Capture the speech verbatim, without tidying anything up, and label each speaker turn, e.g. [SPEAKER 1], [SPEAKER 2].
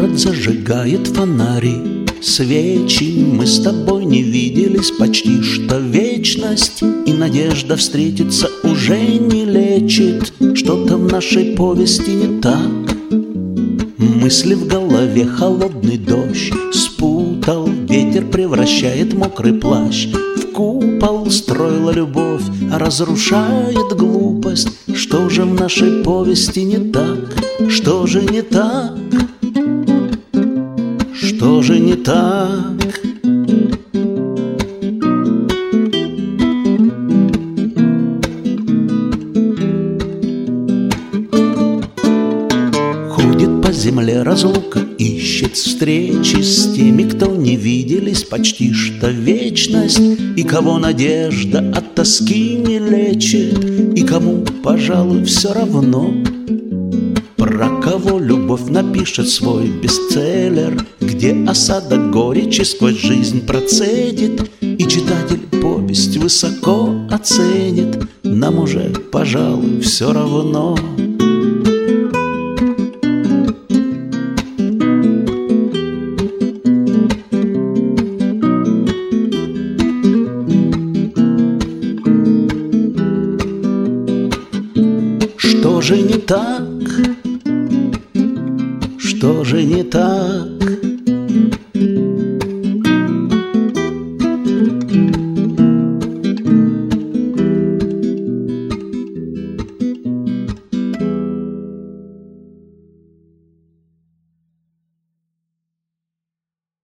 [SPEAKER 1] Город зажигает фонари, свечи. Мы с тобой не виделись почти что вечность, и надежда встретиться уже не лечит. Что-то в нашей повести не так. Мысли в голове холодный дождь спутал, ветер превращает мокрый плащ в купол. Строила любовь, а разрушает глупость. Что же в нашей повести не так? Что же не так? Что же не так? Ходит по земле разлука, ищет встречи с теми, кто не виделись почти что вечность, и кого надежда от тоски не лечит, и кому, пожалуй, все равно. Про кого любовь напишет свой бестселлер, где осадок горечи сквозь жизнь процедит, и читатель повесть высоко оценит. Нам уже, пожалуй, все равно. Что же не так? Что же не так?